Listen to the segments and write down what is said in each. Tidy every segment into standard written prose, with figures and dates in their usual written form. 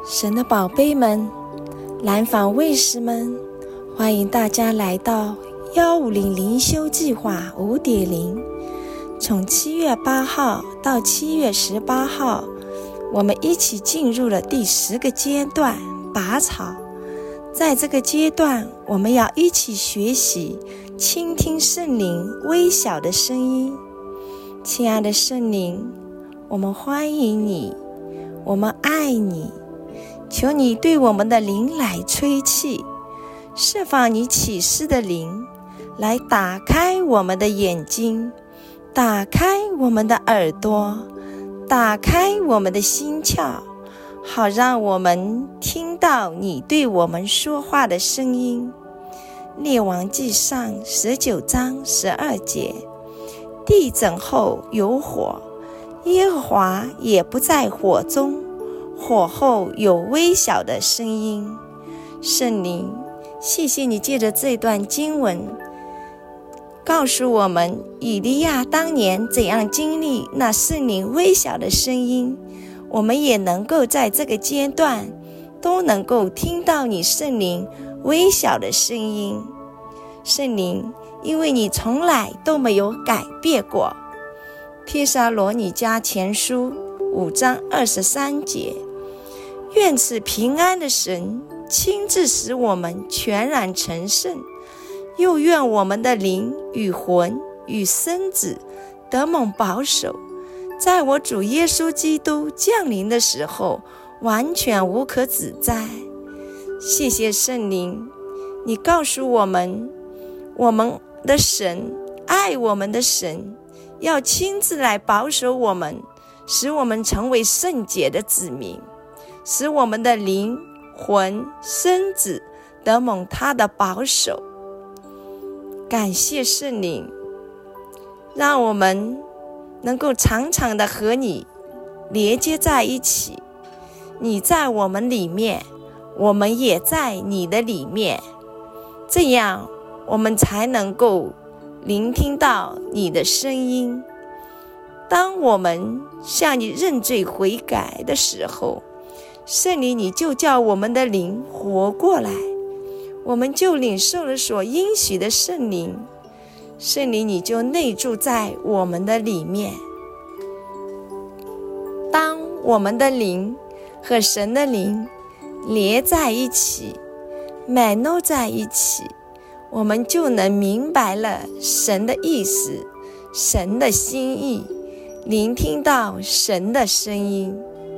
神的宝贝们，蓝坊卫士们，欢迎大家来到150灵修计划 5.0。 从7月8号到7月18号，我们一起进入了第10个阶段，拔草。在这个阶段，我们要一起学习倾听圣灵微小的声音。亲爱的圣灵，我们欢迎你，我们爱你，求你对我们的灵来吹气，释放你启示的灵，来打开我们的眼睛，打开我们的耳朵，打开我们的心窍，好让我们听到你对我们说话的声音。列王纪上19章12节，地震后有火，耶和华也不在火中，火后有微小的声音。圣灵，谢谢你借着这段经文告诉我们以利亚当年怎样经历那圣灵微小的声音，我们也能够在这个阶段都能够听到你圣灵微小的声音。圣灵，因为你从来都没有改变过。帖撒罗尼迦前书5章23节，愿赐平安的神亲自使我们全然成圣，又愿我们的灵与魂与身子得蒙保守，在我主耶稣基督降临的时候完全无可指摘。谢谢圣灵，你告诉我们，我们的神，爱我们的神，要亲自来保守我们，使我们成为圣洁的子民，使我们的灵魂身子得蒙他的保守。感谢圣灵，让我们能够常常的和你连接在一起，你在我们里面，我们也在你的里面，这样我们才能够聆听到你的声音。当我们向你认罪悔改的时候，圣灵你就叫我们的灵活过来，我们就领受了所应许的圣灵，圣灵你就内住在我们的里面。当我们的灵和神的灵连在一起，满弄在一起，我们就能明白了神的意思，神的心意，聆听到神的声音。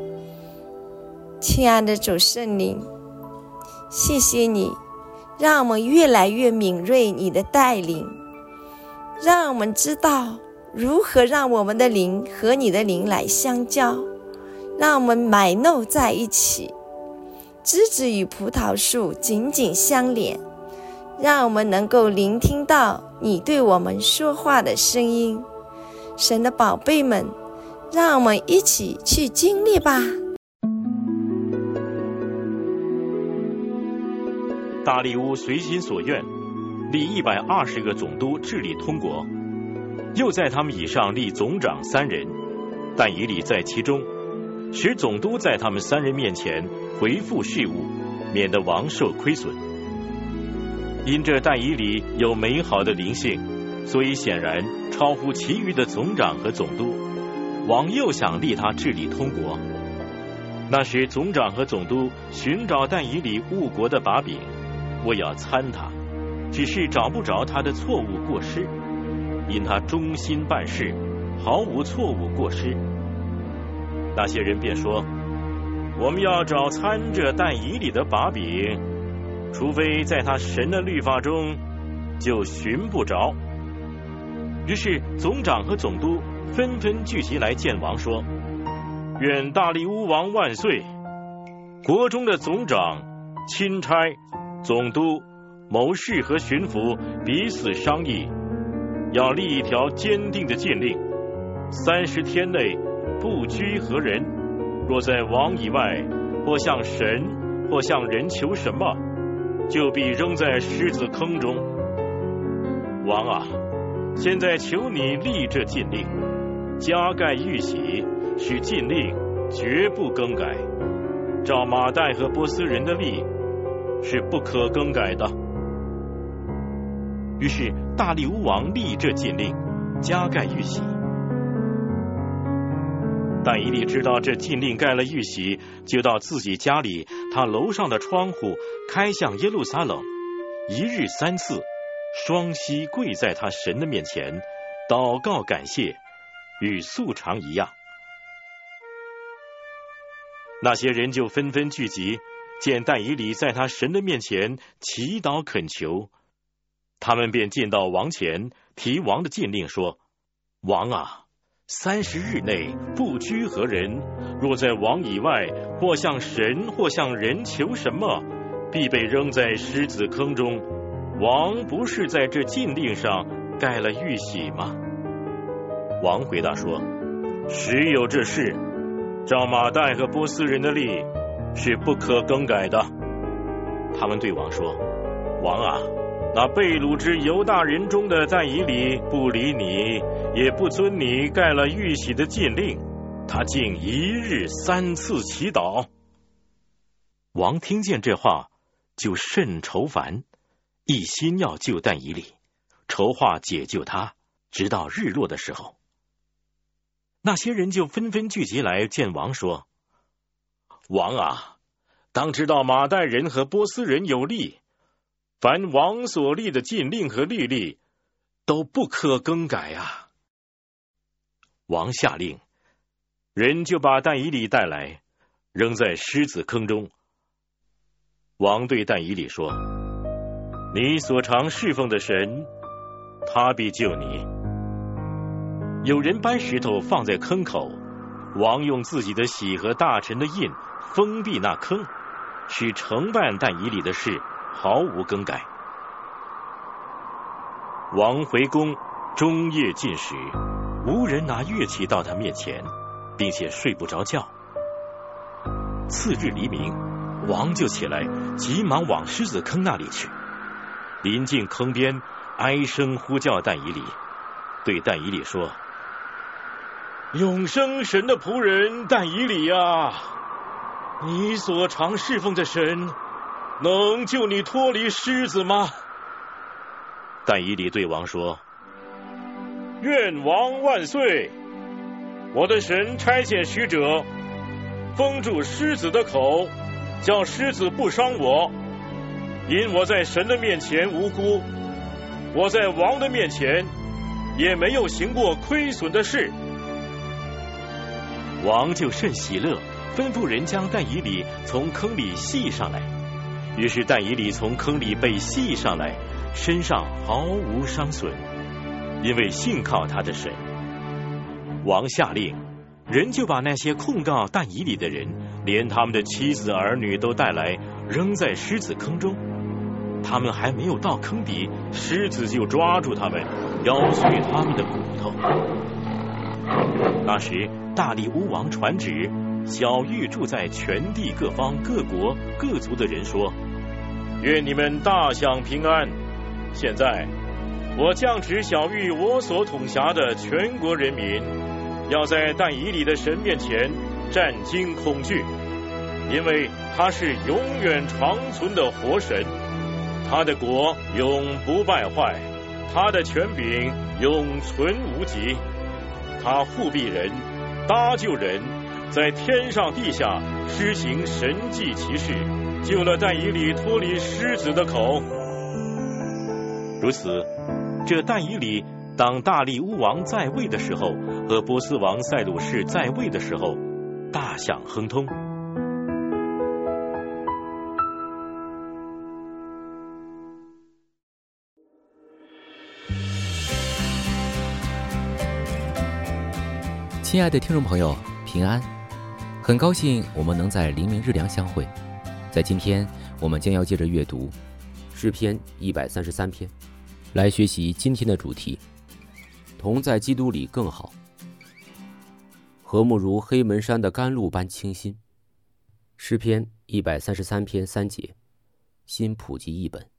亲爱的主圣灵，谢谢你让我们越来越敏锐你的带领，让我们知道如何让我们的灵和你的灵来相交，让我们埋弄在一起，枝子与葡萄树紧紧相连，让我们能够聆听到你对我们说话的声音。神的宝贝们，让我们一起去经历吧。 大利乌随心所愿，立120个总督治理通国，又在他们以上立总长3人，但以理在其中，使总督在他们3人面前回复事务，免得王受亏损。因这但以理有美好的灵性，所以显然超乎其余的总长和总督，王又想立他治理通国。那时总长和总督寻找但以理误国的把柄，我要参他，只是找不着他的错误过失，因他忠心办事，毫无错误过失。那些人便说，我们要找参这但以理的把柄，除非在他神的律法中，就寻不着。于是总长和总督纷纷聚集来见王，说，愿大利乌王万岁！国中的总长、钦差、总督、谋士和巡抚彼此商议，要立一条坚定的禁令，30天内不拘何人，若在王以外，或向神或向人求什么，就必扔在狮子坑中。王啊，现在求你立这禁令，加盖玉玺，使禁令绝不更改， 照马代和波斯人的例，是不可更改的。于是大利乌王立这禁令，加盖玉玺。但以理知道这禁令盖了玉玺，就到自己家里，他楼上的窗户开向耶路撒冷，一日3次，双膝跪在他神的面前，祷告感谢，与素常一样。那些人就纷纷聚集，见但以理在他神的面前祈祷恳求，他们便进到王前，提王的禁令说：王啊，30日内不拘何人，若在王以外，或向神或向人求什么，必被扔在狮子坑中。王不是在这禁令上盖了玉玺吗？王回答说：实有这事，照马代和波斯人的例，是不可更改的。他们对王说：王啊，那被掳之犹大人中的但以理不理你，也不遵你盖了玉玺的禁令，他竟一日3次祈祷。王听见这话，就甚愁烦，一心要救但以理，筹划解救他，直到日落的时候。那些人就纷纷聚集来见王说：王啊，当知道马代人和波斯人有例，凡王所立的禁令和律例，都不可更改啊。王下令，人就把但以理带来，扔在狮子坑中。王对但以理说：你所常侍奉的神，他必救你。有人搬石头放在坑口，王用自己的玺和大臣的印封闭那坑，使承办但以理的事毫无更改。王回宫，终夜禁食，无人拿乐器到他面前，并且睡不着觉。次日黎明，王就起来，急忙往狮子坑那里去。临近坑边，哀声呼叫但以理，对但以理说：永生神的仆人但以理啊，你所常侍奉的神，能救你脱离狮子吗？但以理对王说：愿王万岁！我的神差遣使者，封住狮子的口，叫狮子不伤我，因我在神的面前无辜，我在王的面前也没有行过亏损的事。王就甚喜乐，吩咐人将但以理从坑里系上来。于是但以理从坑里被系上来，身上毫无伤损，因为信靠他的神。王下令，人就把那些控告但以理的人，连他们的妻子儿女都带来，扔在狮子坑中。他们还没有到坑底，狮子就抓住他们，咬碎他们的骨头。那时大利乌王传旨，晓谕住在全地各方各国各族的人说：愿你们大享平安。现在我降旨晓谕我所统辖的全国人民，要在但以理的神面前战惊恐惧，因为他是永远长存的活神，他的国永不败坏，他的权柄永存无极。他护庇人，搭救人，在天上地下施行神迹奇事，救了但以理脱离狮子的口。如此，这但以理当大利乌王在位的时候，和波斯王塞鲁士在位的时候，大享亨通。 亲爱的听众朋友，平安！很高兴我们能在黎明日粮相会。在今天，我们将要借着阅读诗篇133篇，来学习今天的主题：同在基督里更好。和睦如黑门山的甘露般清新。诗篇133篇3节，新普及译本。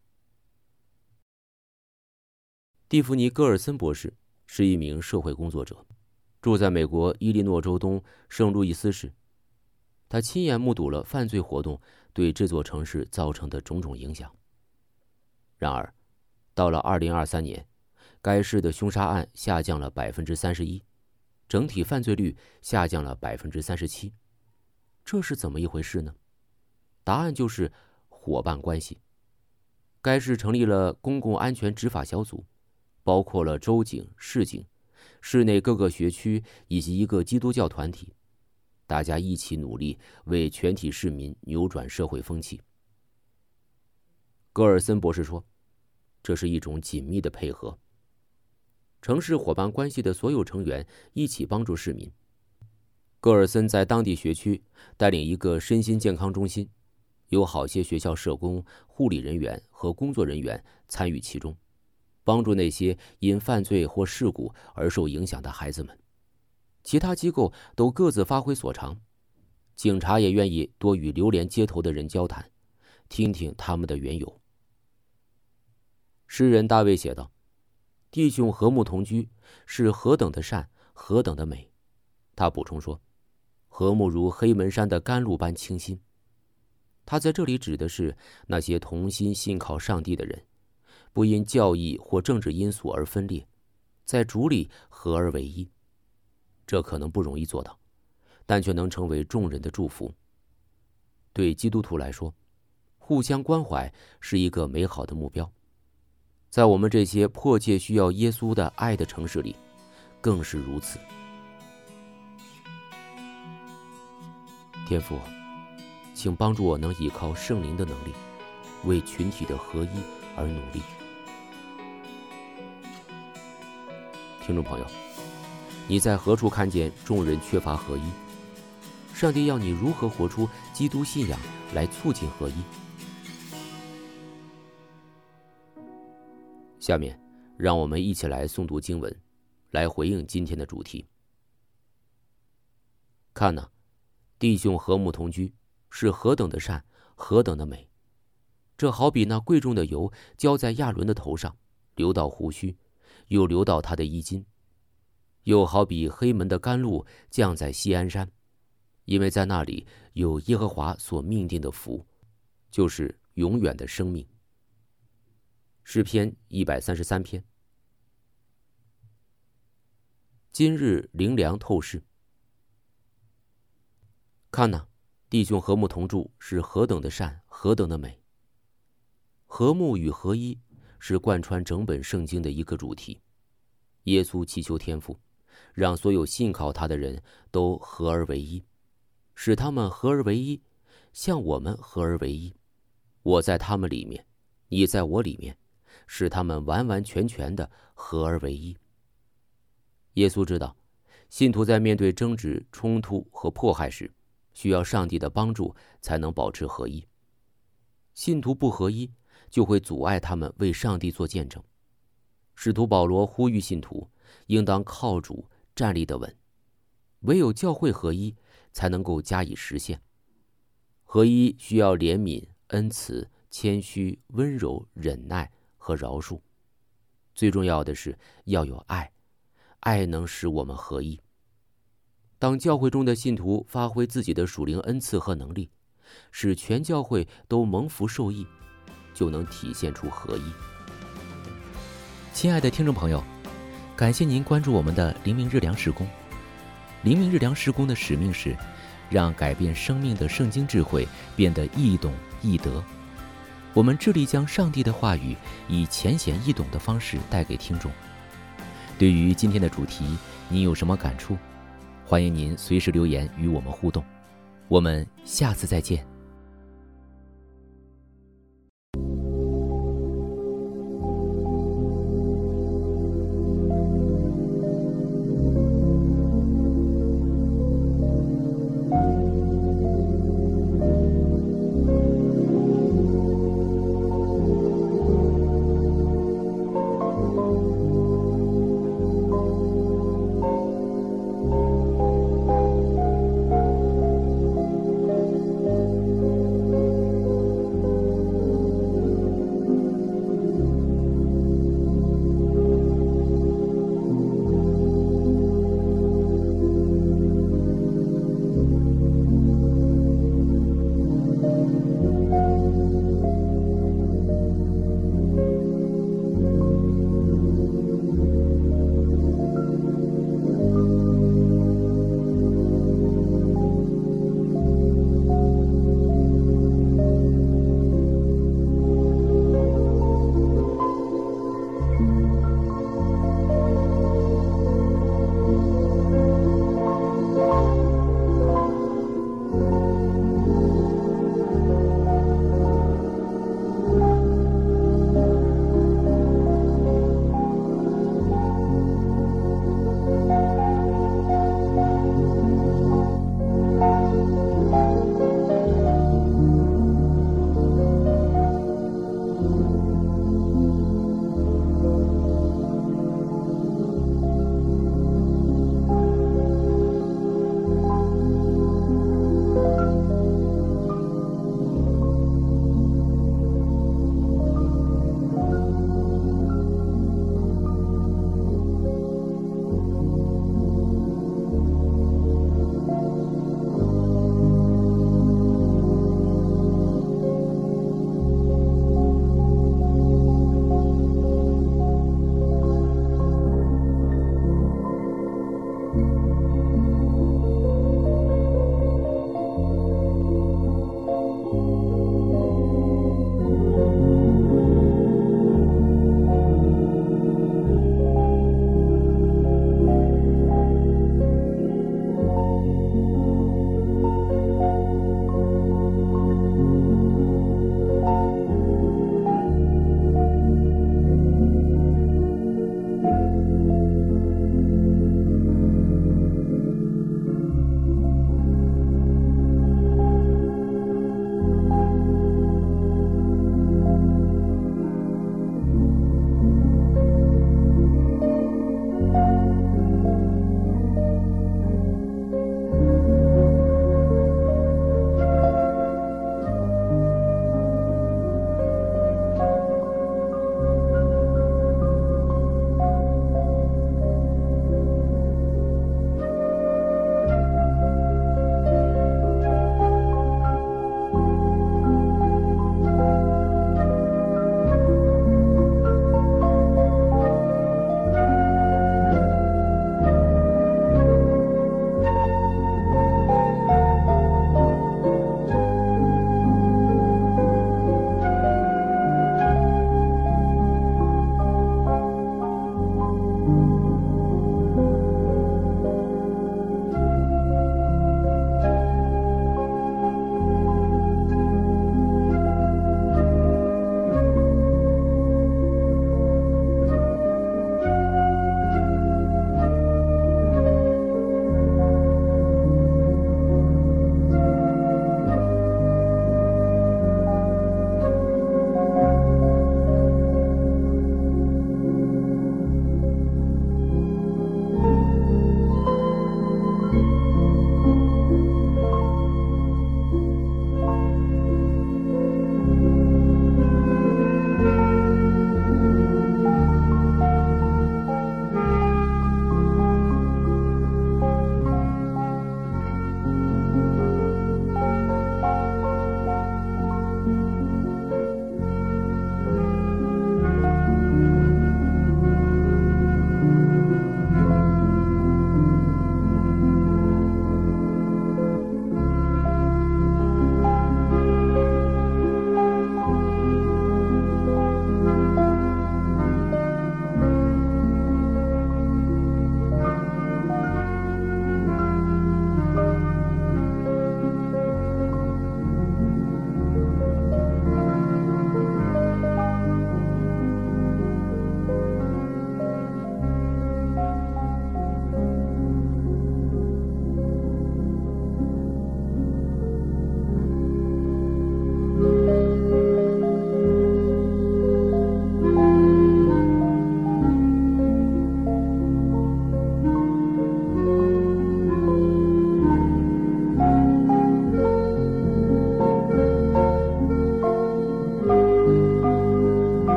蒂芙尼·戈尔森博士是一名社会工作者，住在美国伊利诺州东圣路易斯市。 他亲眼目睹了犯罪活动对这座城市造成的种种影响。然而，到了2023年，该市的凶杀案下降了31%，整体犯罪率下降了37%。这是怎么一回事呢？答案就是伙伴关系。该市成立了公共安全执法小组，包括了州警、市警、市内各个学区以及一个基督教团体，大家一起努力为全体市民扭转社会风气。戈尔森博士说，这是一种紧密的配合，城市伙伴关系的所有成员一起帮助市民。戈尔森在当地学区带领一个身心健康中心，有好些学校社工、护理人员和工作人员参与其中，帮助那些因犯罪或事故而受影响的孩子们。其他机构都各自发挥所长，警察也愿意多与流连街头的人交谈，听听他们的缘由。诗人大卫写道：弟兄和睦同居是何等的善，何等的美。他补充说，和睦如黑门山的甘露般清新。他在这里指的是那些同心信靠上帝的人，不因教义或政治因素而分裂，在主里合而为一。这可能不容易做到，但却能成为众人的祝福。对基督徒来说，互相关怀是一个美好的目标，在我们这些迫切需要耶稣的爱的城市里，更是如此。天父，请帮助我能依靠圣灵的能力，为群体的合一而努力。听众朋友，你在何处看见众人缺乏合一？上帝要你如何活出基督信仰来促进合一？下面让我们一起来诵读经文，来回应今天的主题。看哪，弟兄和睦同居是何等的善，何等的美。这好比那贵重的油浇在亚伦的头上，流到胡须，又流到他的衣襟；又好比黑门的甘露降在锡安山，因为在那里有耶和华所命定的福，就是永远的生命。诗篇133篇。今日灵粮透视。看哪，弟兄和睦同住是何等的善，何等的美。和睦与合一是贯穿整本圣经的一个主题。耶稣祈求天父，让所有信靠他的人都合而为一，使他们合而为一，像我们合而为一。我在他们里面，你在我里面，使他们完完全全的合而为一。耶稣知道，信徒在面对争执、冲突和迫害时，需要上帝的帮助才能保持合一。信徒不合一，就会阻碍他们为上帝做见证。使徒保罗呼吁信徒应当靠主站立得稳，唯有教会合一才能够加以实现。合一需要怜悯、恩慈、谦虚、温柔、忍耐和饶恕。最重要的是要有爱，爱能使我们合一。当教会中的信徒发挥自己的属灵恩赐和能力，使全教会都蒙福受益，就能体现出合一。亲爱的听众朋友，感谢您关注我们的灵命日粮事工。灵命日粮事工的使命是让改变生命的圣经智慧变得易懂易得。我们致力将上帝的话语以浅显易懂的方式带给听众。对于今天的主题，您有什么感触？欢迎您随时留言与我们互动。我们下次再见。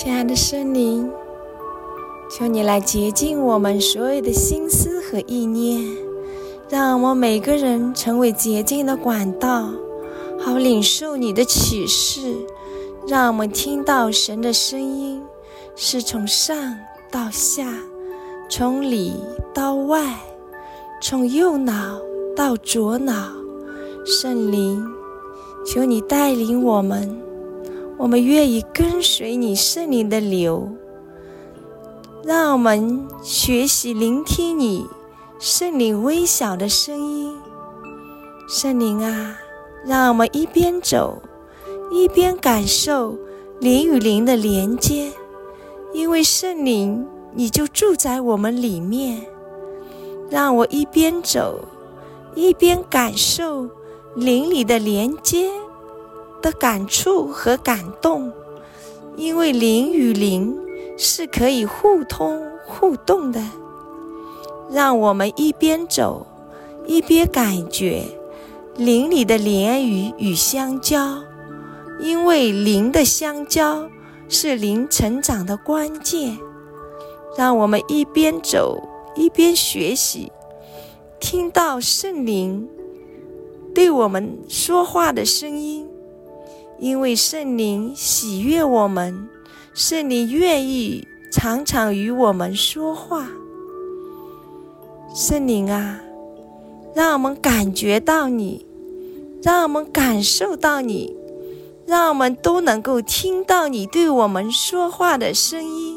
亲爱的圣灵，求你来洁净我们所有的心思和意念，让我们每个人成为洁净的管道，好领受你的启示，让我们听到神的声音是从上到下，从里到外，从右脑到左脑。圣灵，求你带领我们，我们愿意跟随你圣灵的流，让我们学习聆听你圣灵微小的声音。圣灵啊，让我们一边走一边感受灵与灵的连接，因为圣灵你就住在我们里面。让我一边走一边感受灵里的连接的感触和感动，因为灵与灵是可以互通互动的。让我们一边走一边感觉灵里的连语与相交，因为灵的相交是灵成长的关键。让我们一边走一边学习，听到圣灵对我们说话的声音，因为圣灵喜悦我们，圣灵愿意常常与我们说话。圣灵啊，让我们感觉到你，让我们感受到你，让我们都能够听到你对我们说话的声音。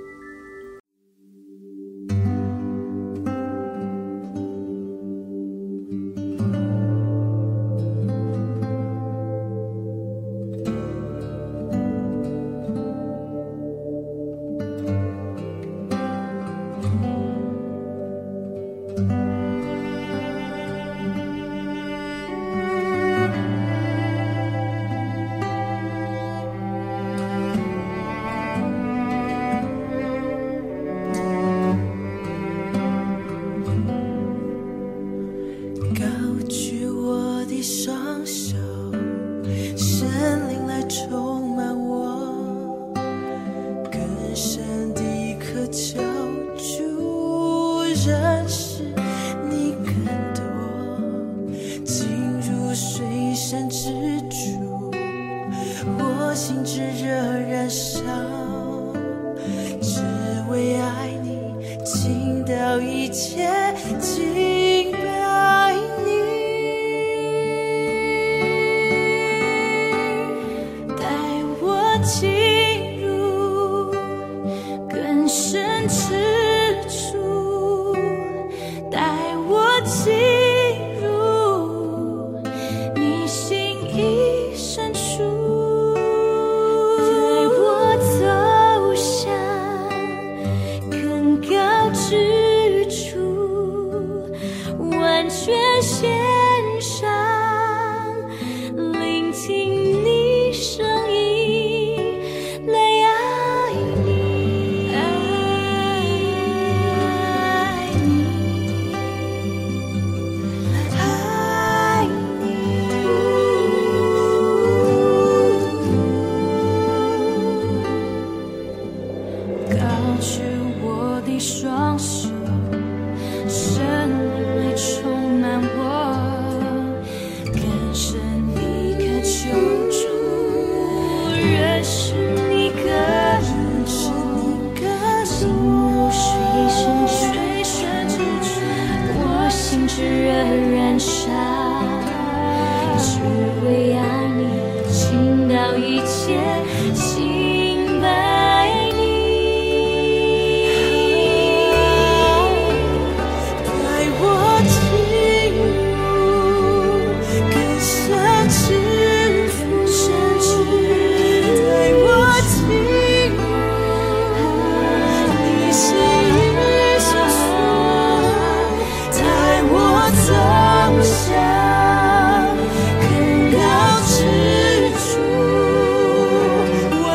认识你更多，进入水深之处，我心炙热燃烧，只为爱你倾倒一切，敬拜你，带我进入更深之处，带我进入你心意深处，带我走向更高之处，完全献上，聆听你声音，来爱你，爱你，爱你，高举我的双手，圣灵来充满我，更深地渴求主，认识你更多，进入水深之处，我心炙热燃烧，只为爱你倾倒一切，敬拜你，带我进入更深之处，带我进入你心意深处，带我走向更高之处，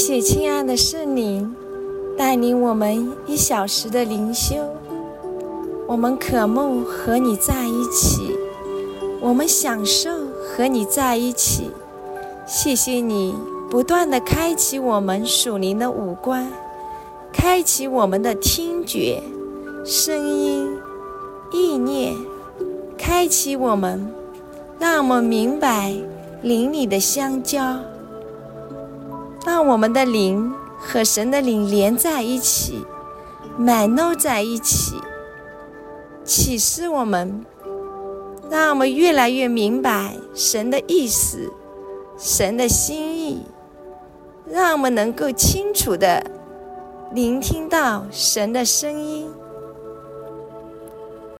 谢亲爱的圣灵带领我们1小时的灵修，我们渴慕和你在一起，我们享受和你在一起。谢谢你不断地开启我们属灵的五官，开启我们的听觉、声音、意念，开启我们，让我们明白灵里的相交，让我们的灵和神的灵连在一起，满弄在一起，启示我们，让我们越来越明白神的意思，神的心意，让我们能够清楚地聆听到神的声音，